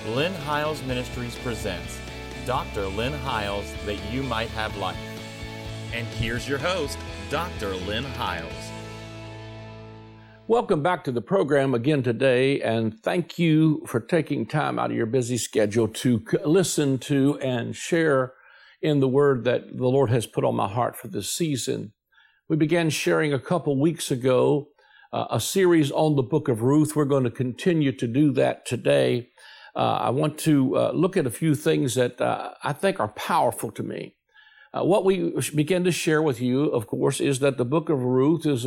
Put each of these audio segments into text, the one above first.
Lynn Hiles Ministries presents Dr. Lynn Hiles, that you might have life. And here's your host, Dr. Lynn Hiles. Welcome back to the program again today, and thank you for taking time out of your busy schedule to listen to and share in the word that the Lord has put on my heart for this season. We began sharing a couple weeks ago a series on the book of Ruth. We're going to continue to do that today. I want to look at a few things that I think are powerful to me. What we begin to share with you, of course, is that the book of Ruth is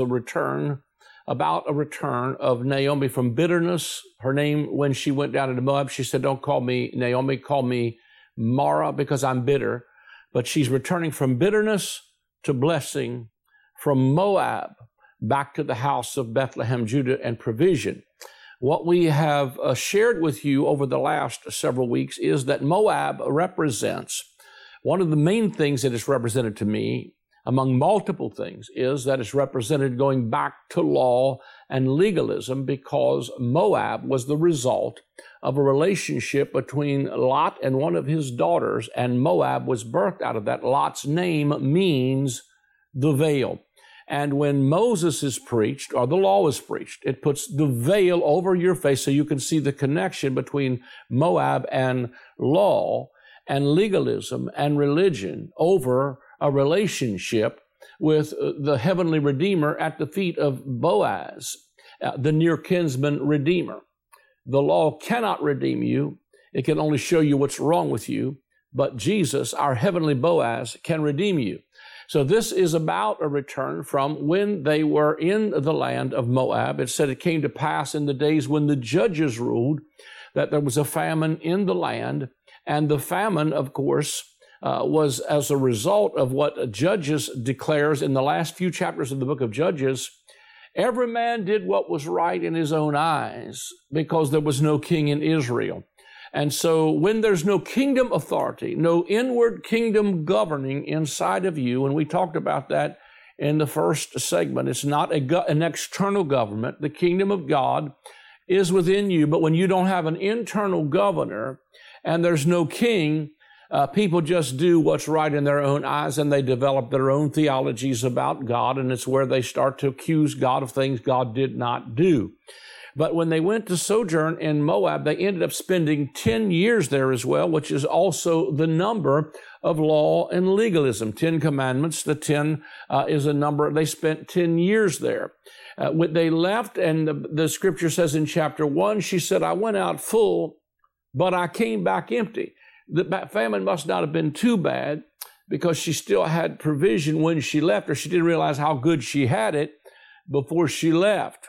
about a return of Naomi from bitterness. Her name, when she went down into Moab, she said, "Don't call me Naomi, call me Mara, because I'm bitter." But she's returning from bitterness to blessing, from Moab back to the house of Bethlehem, Judah, and provision. What we have shared with you over the last several weeks is that Moab represents, one of the main things that is represented to me, among multiple things, is that it's represented going back to law and legalism, because Moab was the result of a relationship between Lot and one of his daughters, and Moab was birthed out of that. Lot's name means the veil. And when Moses is preached, or the law is preached, it puts the veil over your face so you can see the connection between Moab and law and legalism and religion over a relationship with the heavenly Redeemer at the feet of Boaz, the near kinsman Redeemer. The law cannot redeem you. It can only show you what's wrong with you. But Jesus, our heavenly Boaz, can redeem you. So this is about a return from when they were in the land of Moab. It said it came to pass in the days when the judges ruled that there was a famine in the land. And the famine, of course, was as a result of what Judges declares in the last few chapters of the book of Judges. Every man did what was right in his own eyes, because there was no king in Israel. And so when there's no kingdom authority, no inward kingdom governing inside of you, and we talked about that in the first segment, it's not an external government. The kingdom of God is within you, but when you don't have an internal governor and there's no king, people just do what's right in their own eyes, and they develop their own theologies about God, and it's where they start to accuse God of things God did not do. But when they went to sojourn in Moab, they ended up spending 10 years there as well, which is also the number of law and legalism. 10 commandments, the 10 is a number. They spent 10 years there. When they left, and the scripture says in chapter 1, she said, "I went out full, but I came back empty." The famine must not have been too bad, because she still had provision when she left, or she didn't realize how good she had it before she left.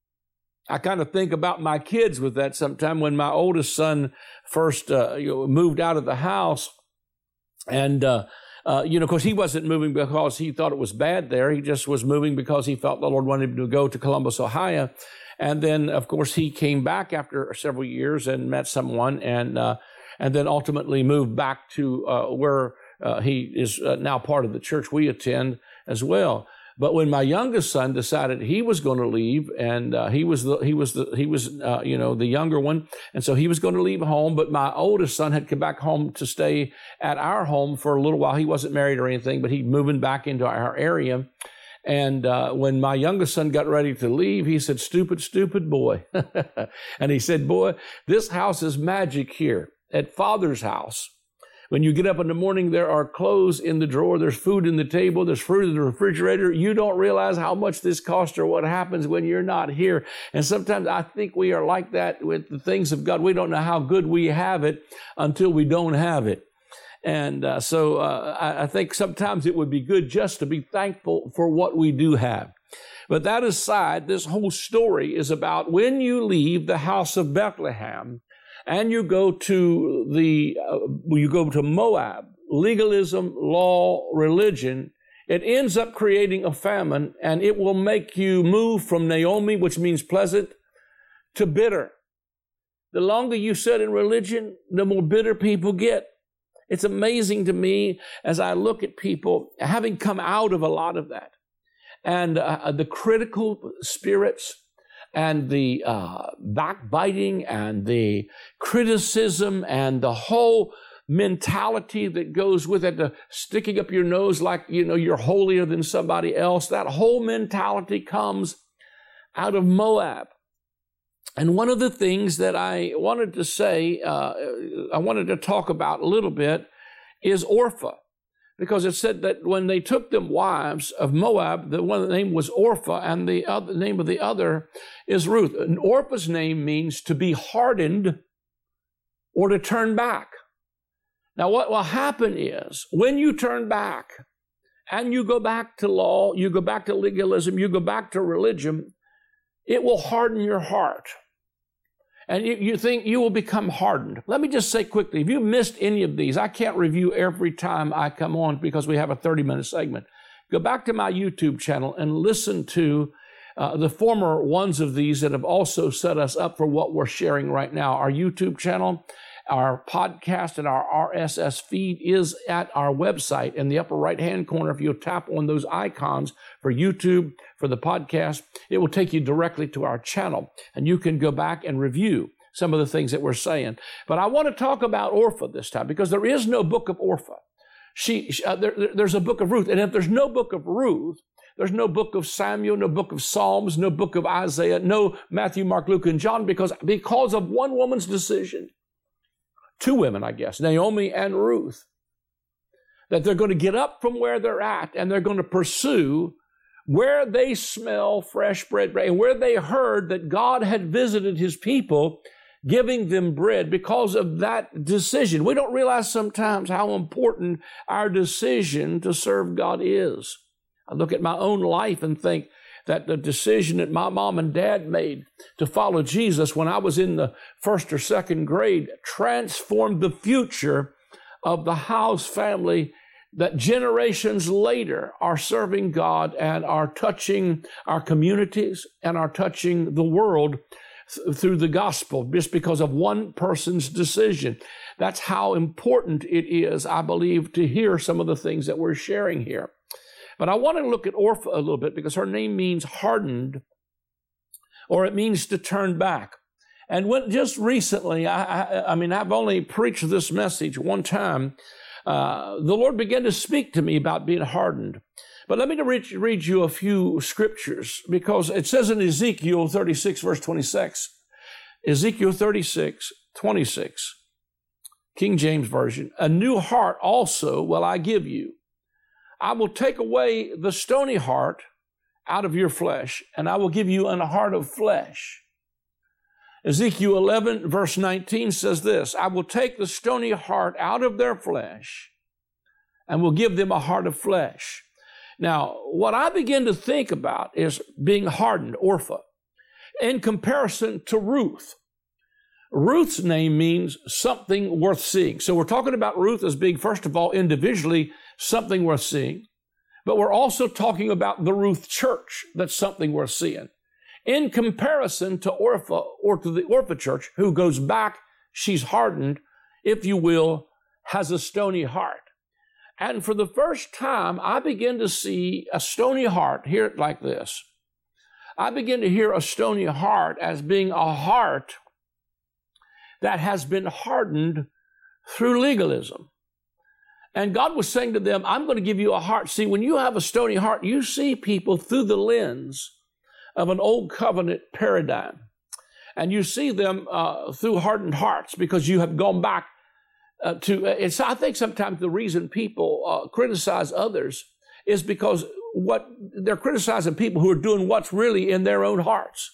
I kind of think about my kids with that sometime. When my oldest son first moved out of the house, and of course, he wasn't moving because he thought it was bad there. He just was moving because he felt the Lord wanted him to go to Columbus, Ohio. And then, of course, he came back after several years and met someone, and then ultimately moved back to where he is now part of the church we attend as well. But when my youngest son decided he was going to leave, and he was the younger one, and so he was going to leave home. But my oldest son had come back home to stay at our home for a little while. He wasn't married or anything, but he's moving back into our area. And when my youngest son got ready to leave, he said, "Stupid, stupid boy." And he said, "Boy, this house is magic here at Father's house. When you get up in the morning, there are clothes in the drawer, there's food in the table, there's fruit in the refrigerator. You don't realize how much this costs or what happens when you're not here." And sometimes I think we are like that with the things of God. We don't know how good we have it until we don't have it. And so I think sometimes it would be good just to be thankful for what we do have. But that aside, this whole story is about when you leave the house of Bethlehem, and you go to Moab, legalism, law, religion, it ends up creating a famine, and it will make you move from Naomi, which means pleasant, to bitter. The longer you sit in religion, the more bitter people get. It's amazing to me as I look at people having come out of a lot of that, and the critical spirits, and the backbiting and the criticism and the whole mentality that goes with it, the sticking up your nose like, you're holier than somebody else. That whole mentality comes out of Moab. And one of the things that I wanted to say, I wanted to talk about a little bit is Orpah. Because it said that when they took them wives of Moab, the one name was Orpah, and the other name of the other is Ruth. And Orpah's name means to be hardened or to turn back. Now, what will happen is when you turn back and you go back to law, you go back to legalism, you go back to religion, it will harden your heart. And you think you will become hardened. Let me just say quickly, if you missed any of these, I can't review every time I come on because we have a 30-minute segment. Go back to my YouTube channel and listen to the former ones of these that have also set us up for what we're sharing right now. Our YouTube channel, our podcast, and our RSS feed is at our website in the upper right-hand corner. If you'll tap on those icons for YouTube, for the podcast, it will take you directly to our channel, and you can go back and review some of the things that we're saying. But I want to talk about Orpah this time because there is no book of Orpah. There's a book of Ruth, and if there's no book of Ruth, there's no book of Samuel, no book of Psalms, no book of Isaiah, no Matthew, Mark, Luke, and John, because of one woman's decision. Two women, I guess, Naomi and Ruth, that they're going to get up from where they're at and they're going to pursue where they smell fresh bread and where they heard that God had visited his people, giving them bread because of that decision. We don't realize sometimes how important our decision to serve God is. I look at my own life and think that the decision that my mom and dad made to follow Jesus when I was in the first or second grade transformed the future of the House family that generations later are serving God and are touching our communities and are touching the world through the gospel just because of one person's decision. That's how important it is, I believe, to hear some of the things that we're sharing here. But I want to look at Orpah a little bit because her name means hardened, or it means to turn back. And just recently, I've only preached this message one time. The Lord began to speak to me about being hardened. But let me read you a few scriptures because it says in Ezekiel 36, verse 26, Ezekiel 36, 26, King James Version, a new heart also will I give you. I will take away the stony heart out of your flesh, and I will give you a heart of flesh. Ezekiel 11, verse 19 says this, I will take the stony heart out of their flesh and will give them a heart of flesh. Now, what I begin to think about is being hardened, Orpah, in comparison to Ruth. Ruth's name means something worth seeing. So we're talking about Ruth as being, first of all, individually something worth seeing, but we're also talking about the Ruth church that's something worth seeing. In comparison to Orpah, or to the Orpah church, who goes back, she's hardened, if you will, has a stony heart. And for the first time, I begin to see a stony heart, hear it like this. I begin to hear a stony heart as being a heart that has been hardened through legalism. And God was saying to them, I'm going to give you a heart. See, when you have a stony heart, you see people through the lens of an old covenant paradigm. And you see them through hardened hearts because you have gone back to, I think sometimes the reason people criticize others is because they're criticizing people who are doing what's really in their own hearts.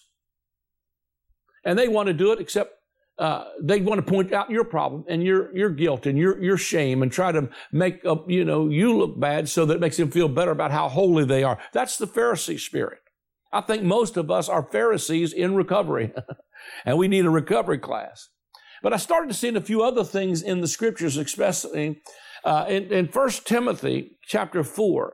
And they want to do it, except they want to point out your problem and your guilt and your shame and try to make you look bad so that it makes them feel better about how holy they are. That's the Pharisee spirit. I think most of us are Pharisees in recovery, and we need a recovery class. But I started to see a few other things in the scriptures, especially in 1 Timothy chapter 4,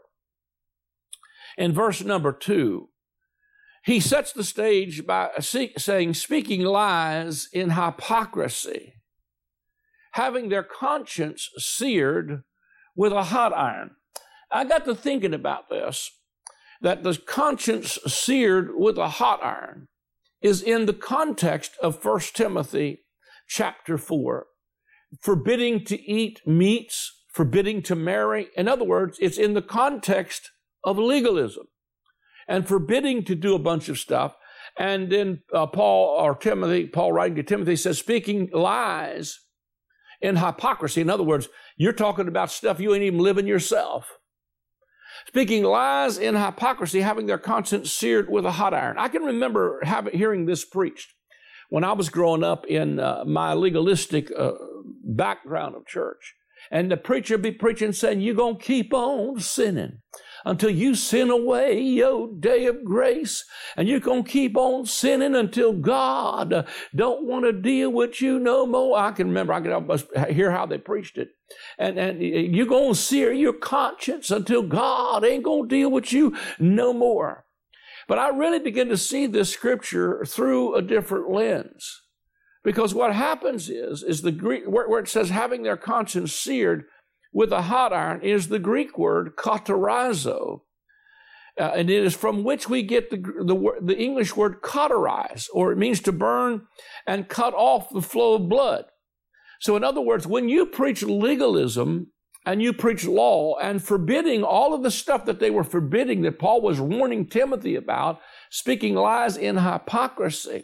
in verse number 2. He sets the stage by saying, speaking lies in hypocrisy, having their conscience seared with a hot iron. I got to thinking about this, that the conscience seared with a hot iron is in the context of 1 Timothy chapter 4, forbidding to eat meats, forbidding to marry. In other words, it's in the context of legalism and forbidding to do a bunch of stuff. And then Paul writing to Timothy says, speaking lies in hypocrisy. In other words, you're talking about stuff you ain't even living yourself. Speaking lies in hypocrisy, having their conscience seared with a hot iron. I can remember hearing this preached when I was growing up in my legalistic background of church. And the preacher would be preaching saying, you're going to keep on sinning until you sin away your day of grace. And you're going to keep on sinning until God don't want to deal with you no more. I can remember, I can almost hear how they preached it. And you're going to sear your conscience until God ain't going to deal with you no more. But I really begin to see this scripture through a different lens. Because what happens is the Greek, where it says having their conscience seared with a hot iron, is the Greek word katerizo. And it is from which we get the English word cauterize, or it means to burn and cut off the flow of blood. So in other words, when you preach legalism and you preach law and forbidding all of the stuff that they were forbidding, that Paul was warning Timothy about, speaking lies in hypocrisy,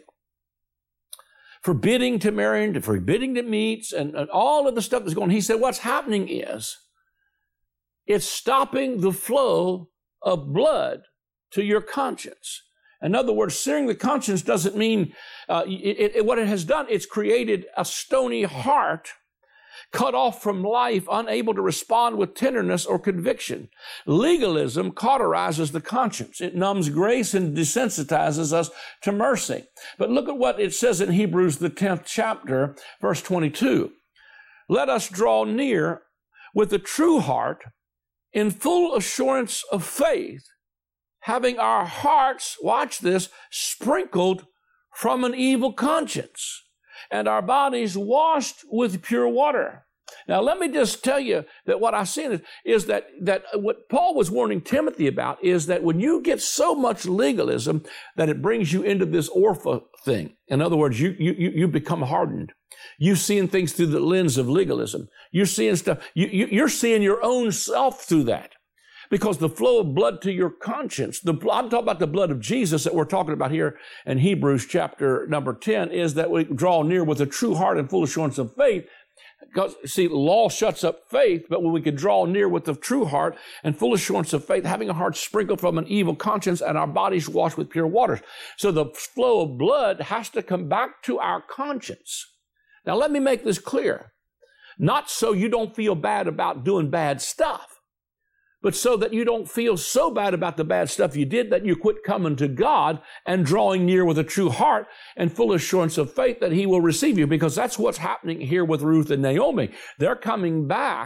forbidding to marry, and forbidding to meats, and all of the stuff that's going on. He said what's happening is it's stopping the flow of blood to your conscience. In other words, searing the conscience doesn't mean, what it has done, it's created a stony heart, cut off from life, unable to respond with tenderness or conviction. Legalism cauterizes the conscience. It numbs grace and desensitizes us to mercy. But look at what it says in Hebrews, the 10th chapter, verse 22. Let us draw near with a true heart in full assurance of faith, having our hearts, watch this, sprinkled from an evil conscience, and our bodies washed with pure water. Now, let me just tell you that what I've seen is that what Paul was warning Timothy about is that when you get so much legalism that it brings you into this orpha thing. In other words, you become hardened. You're seeing things through the lens of legalism. You're seeing stuff. You're seeing your own self through that. Because the flow of blood to your conscience, I'm talking about the blood of Jesus that we're talking about here in Hebrews chapter number 10, is that we draw near with a true heart and full assurance of faith. Because, see, law shuts up faith, but when we can draw near with a true heart and full assurance of faith, having a heart sprinkled from an evil conscience and our bodies washed with pure waters. So the flow of blood has to come back to our conscience. Now, let me make this clear. Not so you don't feel bad about doing bad stuff, but so that you don't feel so bad about the bad stuff you did that you quit coming to God and drawing near with a true heart and full assurance of faith that He will receive you, because that's what's happening here with Ruth and Naomi. They're coming back.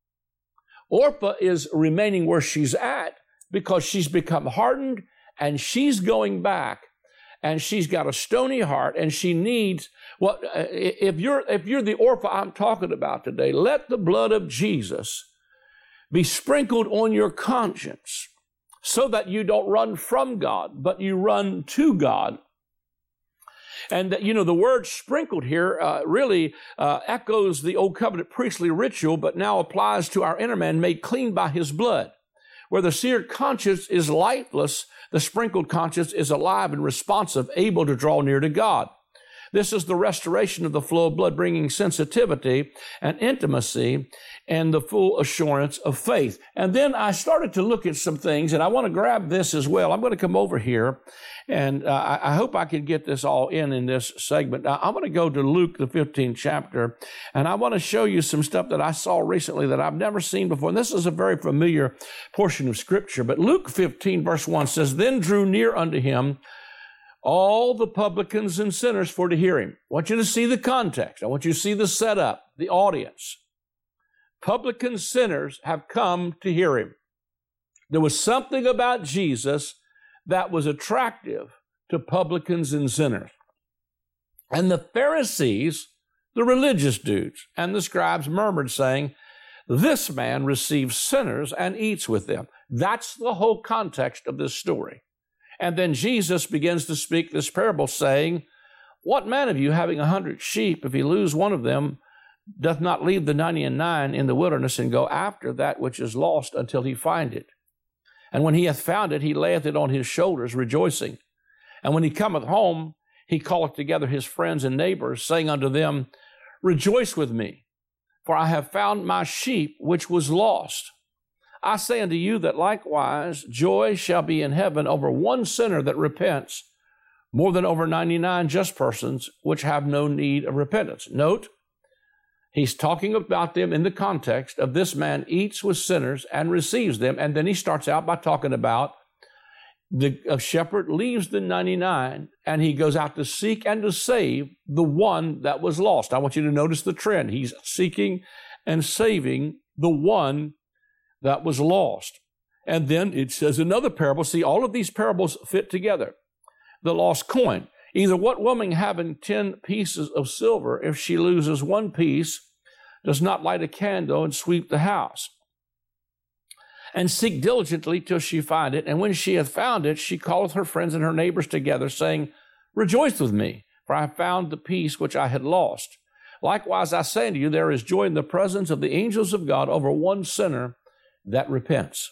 Orpah is remaining where she's at because she's become hardened, and she's going back, and she's got a stony heart, and she needs if you're the Orpah I'm talking about today, let the blood of Jesus be sprinkled on your conscience so that you don't run from God, but you run to God. And that, the word sprinkled here really echoes the old covenant priestly ritual, but now applies to our inner man made clean by His blood. Where the seared conscience is lifeless, the sprinkled conscience is alive and responsive, able to draw near to God. This is the restoration of the flow of blood, bringing sensitivity and intimacy and the full assurance of faith. And then I started to look at some things, and I want to grab this as well. I'm going to come over here, and I hope I can get this all in this segment. Now, I'm going to go to Luke, the 15th chapter, and I want to show you some stuff that I saw recently that I've never seen before. And this is a very familiar portion of Scripture. But Luke 15, verse 1 says, Then drew near unto Him all the publicans and sinners for to hear Him. I want you to see the context. I want you to see the setup, the audience. Publicans, sinners have come to hear Him. There was something about Jesus that was attractive to publicans and sinners. And the Pharisees, the religious dudes, and the scribes murmured, saying, This man receives sinners and eats with them. That's the whole context of this story. And then Jesus begins to speak this parable, saying, what man of you, having 100 sheep, if he lose one of them, doth not leave the 99 in the wilderness and go after that which is lost until he find it? And when he hath found it, he layeth it on his shoulders, rejoicing. And when he cometh home, he calleth together his friends and neighbors, saying unto them, rejoice with me, for I have found my sheep which was lost. I say unto you that likewise joy shall be in heaven over one sinner that repents, more than over 99 just persons which have no need of repentance. Note, he's talking about them in the context of this man eats with sinners and receives them, and then he starts out by talking about a shepherd leaves the 99 and he goes out to seek and to save the one that was lost. I want you to notice the trend. He's seeking and saving the one that was lost. And then it says another parable. See, all of these parables fit together. The lost coin. Either what woman having 10 pieces of silver, if she loses one piece, does not light a candle and sweep the house, and seek diligently till she find it. And when she hath found it, she calleth her friends and her neighbors together, saying, rejoice with me, for I have found the piece which I had lost. Likewise, I say unto you, there is joy in the presence of the angels of God over one sinner that repents.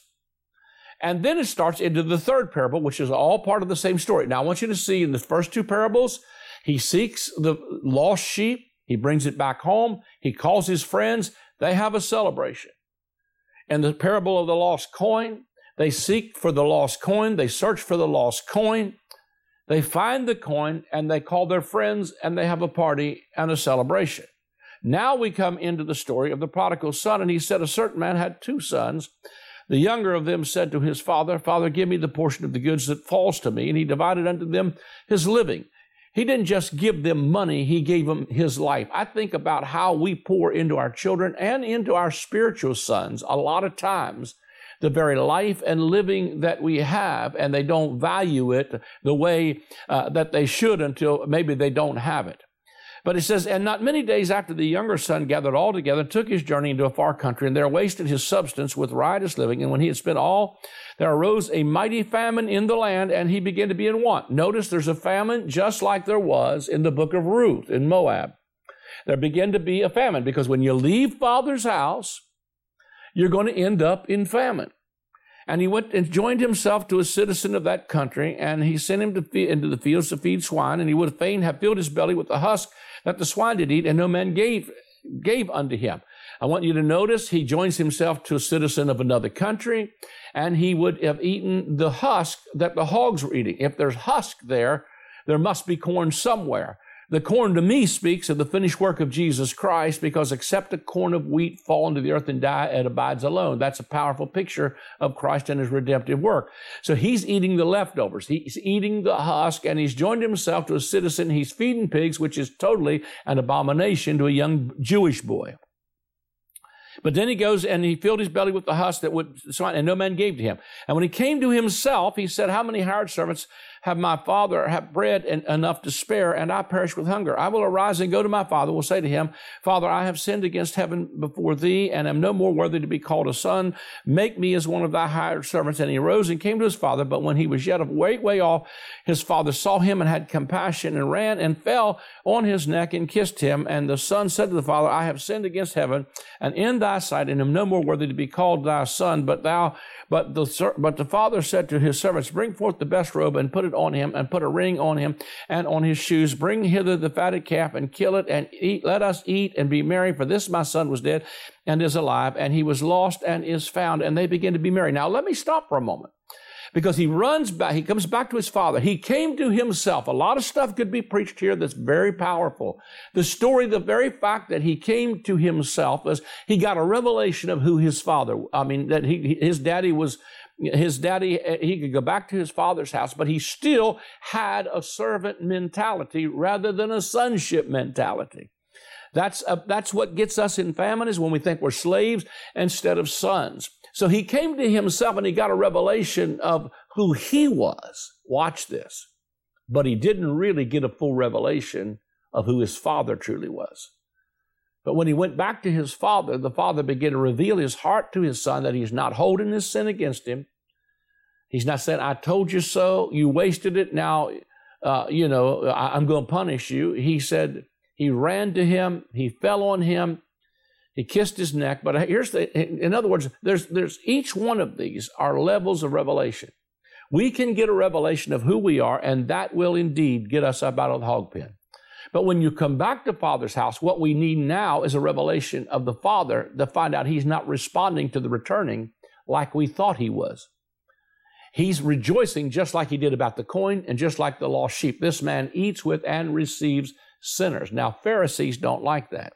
And then it starts into the third parable, which is all part of the same story. Now, I want you to see in the first two parables, he seeks the lost sheep. He brings it back home. He calls his friends. They have a celebration. In the parable of the lost coin, they seek for the lost coin. They search for the lost coin. They find the coin, and they call their friends, and they have a party and a celebration. Now we come into the story of the prodigal son, and he said, a certain man had 2 sons. The younger of them said to his father, Father, give me the portion of the goods that falls to me. And he divided unto them his living. He didn't just give them money, he gave them his life. I think about how we pour into our children and into our spiritual sons a lot of times, the very life and living that we have, and they don't value it the way that they should until maybe they don't have it. But it says, and not many days after the younger son gathered all together, took his journey into a far country, and there wasted his substance with riotous living. And when he had spent all, there arose a mighty famine in the land, and he began to be in want. Notice there's a famine just like there was in the book of Ruth in Moab. There began to be a famine, because when you leave father's house, you're going to end up in famine. And he went and joined himself to a citizen of that country, and he sent him into the fields to feed swine, and he would fain have filled his belly with the husk that the swine did eat, and no man gave unto him. I want you to notice he joins himself to a citizen of another country, and he would have eaten the husk that the hogs were eating. If there's husk there must be corn somewhere. The corn to me speaks of the finished work of Jesus Christ, because except a corn of wheat fall into the earth and die, it abides alone. That's a powerful picture of Christ and his redemptive work. So he's eating the leftovers. He's eating the husk, and he's joined himself to a citizen. He's feeding pigs, which is totally an abomination to a young Jewish boy. But then he goes and he filled his belly with the husk that would swine, and no man gave to him. And when he came to himself, he said, how many hired servants have my father have bread enough to spare, and I perish with hunger? I will arise and go to my father, will say to him, Father, I have sinned against heaven before thee, and am no more worthy to be called a son. Make me as one of thy hired servants. And he arose and came to his father, but when he was yet a way off, his father saw him and had compassion, and ran and fell on his neck and kissed him. And the son said to the father, I have sinned against heaven and in thy sight, and am no more worthy to be called thy son. But the father said to his servants, bring forth the best robe and put it on him, and put a ring on him and on his shoes. Bring hither the fatted calf and kill it, and eat. Let us eat and be merry, for this my son was dead and is alive, and he was lost and is found. And they begin to be merry. Now let me stop for a moment, because he runs back. He comes back to his father. He came to himself. A lot of stuff could be preached here that's very powerful. The story, the very fact that he came to himself, was he got a revelation of who his father, that his daddy, he could go back to his father's house, but he still had a servant mentality rather than a sonship mentality. That's what gets us in famine, is when we think we're slaves instead of sons. So he came to himself and he got a revelation of who he was. Watch this. But he didn't really get a full revelation of who his father truly was. But when he went back to his father, the father began to reveal his heart to his son, that he's not holding his sin against him, He's not saying, I told you so, you wasted it, now, I'm going to punish you. He said, he ran to him, he fell on him, he kissed his neck. But in other words, there's each one of these are levels of revelation. We can get a revelation of who we are, and that will indeed get us up out of the hog pen. But when you come back to Father's house, what we need now is a revelation of the Father to find out he's not responding to the returning like we thought he was. He's rejoicing just like he did about the coin and just like the lost sheep. This man eats with and receives sinners. Now, Pharisees don't like that.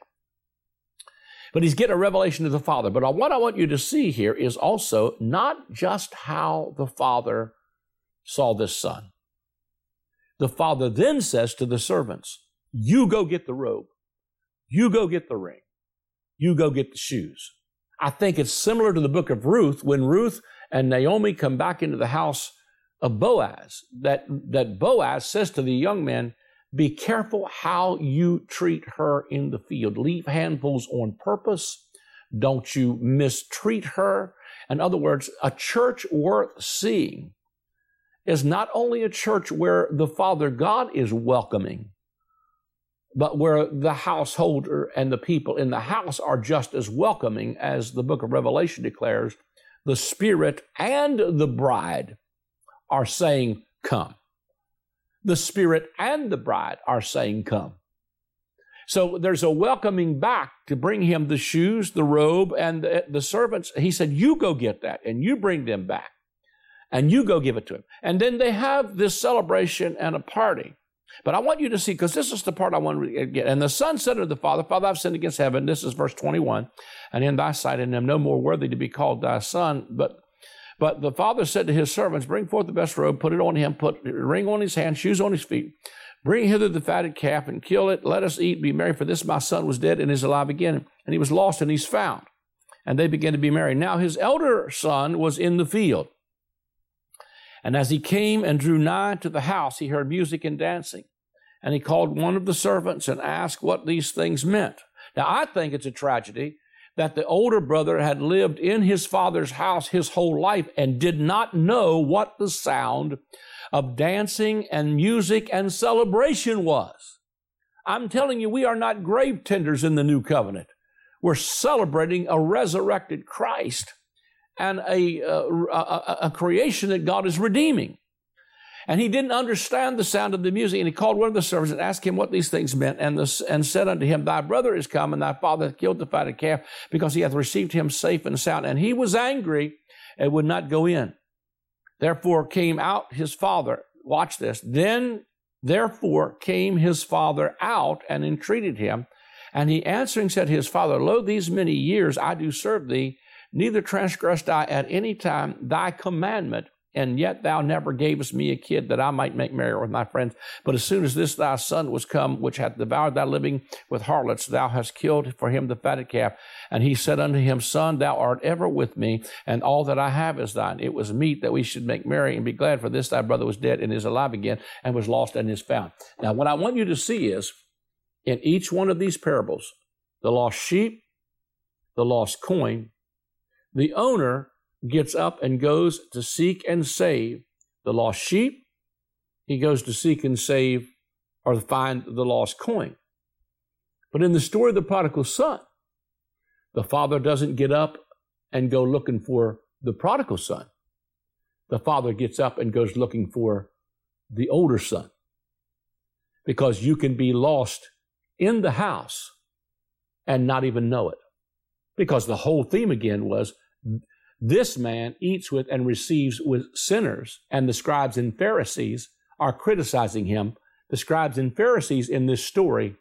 But he's getting a revelation of the Father. But what I want you to see here is also not just how the Father saw this son. The Father then says to the servants, you go get the robe. You go get the ring. You go get the shoes. I think it's similar to the book of Ruth, when Ruth and Naomi come back into the house of Boaz, that Boaz says to the young men, be careful how you treat her in the field. Leave handfuls on purpose. Don't you mistreat her. In other words, a church worth seeing is not only a church where the Father God is welcoming, but where the householder and the people in the house are just as welcoming, as the book of Revelation declares. The Spirit and the bride are saying, come. The Spirit and the bride are saying, come. So there's a welcoming back to bring him the shoes, the robe, and the servants. He said, you go get that, and you bring them back, and you go give it to him. And then they have this celebration and a party. But I want you to see, because this is the part I want to get. And the son said to the Father, Father, I've sinned against heaven. This is verse 21. And in thy sight, and am no more worthy to be called thy son. But the Father said to his servants, bring forth the best robe, put it on him, put a ring on his hand, shoes on his feet. Bring hither the fatted calf and kill it. Let us eat, be merry, for this my son was dead and is alive again. And he was lost and he's found. And they began to be merry. Now his elder son was in the field. And as he came and drew nigh to the house, he heard music and dancing. And he called one of the servants and asked what these things meant. Now, I think it's a tragedy that the older brother had lived in his father's house his whole life and did not know what the sound of dancing and music and celebration was. I'm telling you, we are not grave tenders in the new covenant. We're celebrating a resurrected Christ and a creation that God is redeeming. And he didn't understand the sound of the music, and he called one of the servants and asked him what these things meant, and said unto him, thy brother is come, and thy father hath killed the fatted calf, because he hath received him safe and sound. And he was angry and would not go in. Therefore came out his father. Watch this. Then therefore came his father out and entreated him. And he answering said to his father, lo, these many years I do serve thee, neither transgressed I at any time thy commandment, and yet thou never gavest me a kid that I might make merry with my friends. But as soon as this thy son was come, which hath devoured thy living with harlots, thou hast killed for him the fatted calf. And he said unto him, Son, thou art ever with me, and all that I have is thine. It was meet that we should make merry and be glad, for this thy brother was dead and is alive again, and was lost and is found. Now, what I want you to see is, in each one of these parables, the lost sheep, the lost coin, the owner gets up and goes to seek and save the lost sheep. He goes to seek and save or find the lost coin. But in the story of the prodigal son, the father doesn't get up and go looking for the prodigal son. The father gets up and goes looking for the older son. Because you can be lost in the house and not even know it. Because the whole theme again was, this man eats with and receives with sinners, and the scribes and Pharisees are criticizing him. The scribes and Pharisees in this story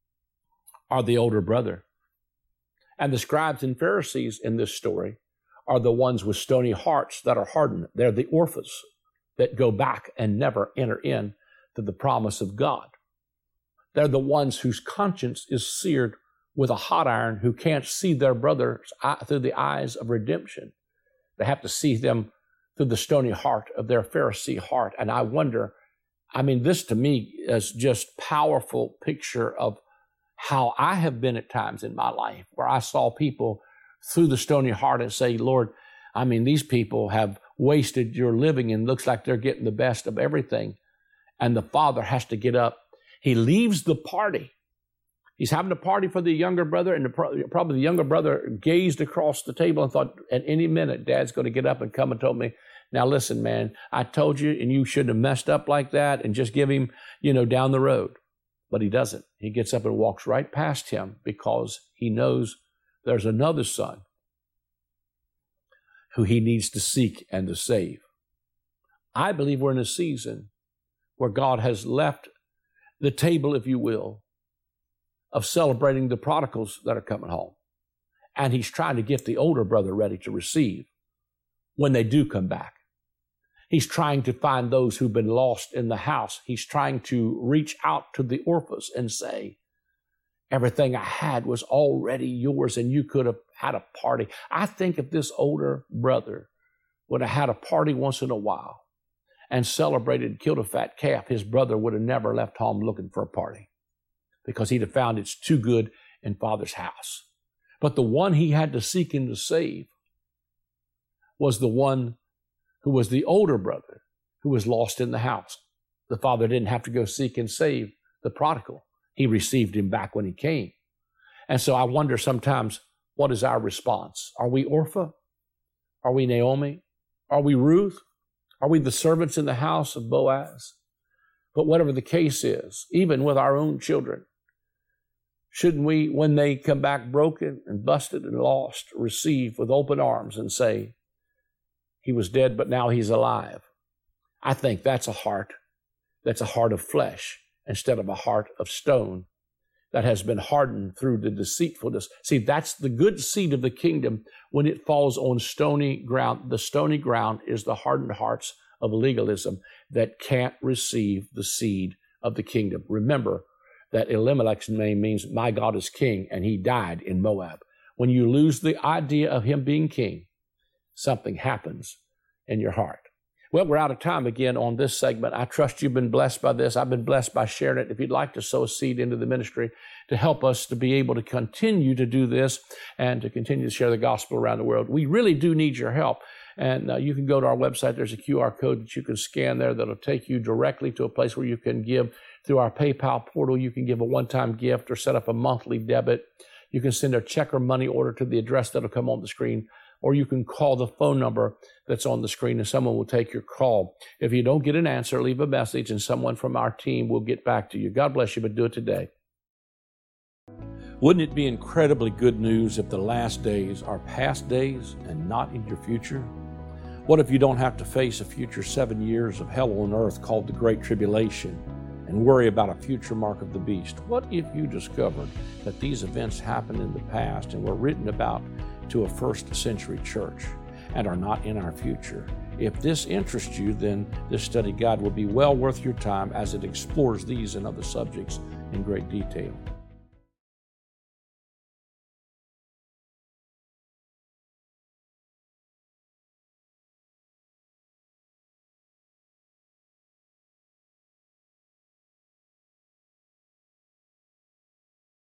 are the older brother. And the scribes and Pharisees in this story are the ones with stony hearts that are hardened. They're the orphans that go back and never enter in to the promise of God. They're the ones whose conscience is seared with a hot iron, who can't see their brothers through the eyes of redemption. They have to see them through the stony heart of their Pharisee heart. And I wonder, this to me is just powerful picture of how I have been at times in my life, where I saw people through the stony heart and say, Lord, these people have wasted your living and looks like they're getting the best of everything. And the father has to get up. He leaves the party. He's having a party for the younger brother, and probably the younger brother gazed across the table and thought, at any minute, Dad's going to get up and come and tell me, now listen, man, I told you, and you shouldn't have messed up like that, and just give him, down the road. But he doesn't. He gets up and walks right past him because he knows there's another son who he needs to seek and to save. I believe we're in a season where God has left the table, if you will, of celebrating the prodigals that are coming home. And he's trying to get the older brother ready to receive when they do come back. He's trying to find those who've been lost in the house. He's trying to reach out to the orphans and say, everything I had was already yours and you could have had a party. I think if this older brother would have had a party once in a while and celebrated and killed a fat calf, his brother would have never left home looking for a party because he'd have found it's too good in Father's house. But the one he had to seek and to save was the one who was the older brother who was lost in the house. The father didn't have to go seek and save the prodigal. He received him back when he came. And so I wonder sometimes, what is our response? Are we Orpha? Are we Naomi? Are we Ruth? Are we the servants in the house of Boaz? But whatever the case is, even with our own children, shouldn't we, when they come back broken and busted and lost, receive with open arms and say, he was dead, but now he's alive? I think that's a heart of flesh instead of a heart of stone that has been hardened through the deceitfulness. See, that's the good seed of the kingdom when it falls on stony ground. The stony ground is the hardened hearts of legalism that can't receive the seed of the kingdom. Remember that Elimelech's name means my God is king, and he died in Moab. When you lose the idea of him being king, something happens in your heart. Well, we're out of time again on this segment. I trust you've been blessed by this. I've been blessed by sharing it. If you'd like to sow a seed into the ministry to help us to be able to continue to do this and to continue to share the gospel around the world, we really do need your help. And you can go to our website. There's a QR code that you can scan there that'll take you directly to a place where you can give through our PayPal portal. You can give a one-time gift or set up a monthly debit. You can send a check or money order to the address that'll come on the screen, or you can call the phone number that's on the screen and someone will take your call. If you don't get an answer, leave a message and someone from our team will get back to you. God bless you, but do it today. Wouldn't it be incredibly good news if the last days are past days and not in your future? What if you don't have to face a future 7 years of hell on earth called the Great Tribulation and worry about a future mark of the beast? What if you discovered that these events happened in the past and were written about to a first century church and are not in our future? If this interests you, then this study guide will be well worth your time as it explores these and other subjects in great detail.